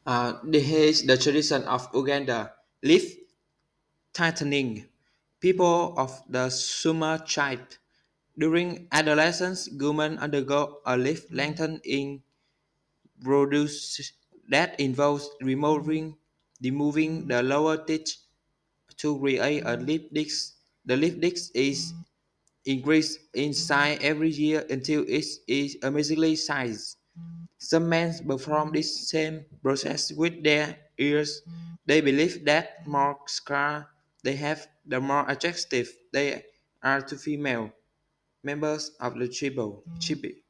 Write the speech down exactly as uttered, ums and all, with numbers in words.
Uh, this is the tradition of Uganda. Lip tightening. People of the Suma tribe. During adolescence, women undergo a lip lengthening procedure that involves removing, removing the lower teeth to create a lip disc. The lip disc is increased in size every year until it is amazingly size. Some men perform this same process with their ears. They believe that more scar they have, the more attractive they are to female members of the tribe. tribe.